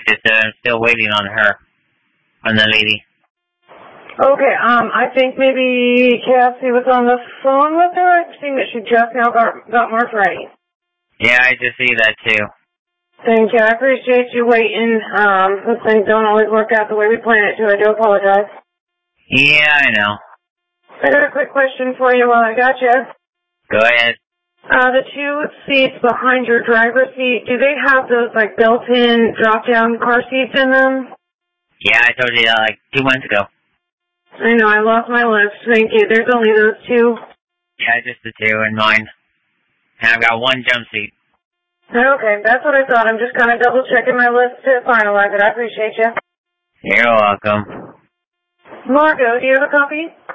Just I'm still waiting on her, on the lady. Okay, I think maybe Cassie was on the phone with her. I've seen that she just now got Mark ready. Yeah, I just see that too. Thank you. I appreciate you waiting. Those things don't always work out the way we plan it to. I do apologize. Yeah, I know. I got a quick question for you while I got you. Go ahead. The two seats behind your driver's seat, do they have those, like, built-in drop-down car seats in them? Yeah, I told you that like 2 months ago. I know, I lost my list. Thank you. There's only those two. Yeah, just the two in mine. And I've got one jump seat. Okay, that's what I thought. I'm just kind of double-checking my list to finalize it. I appreciate you. You're welcome. Margo, do you have a copy?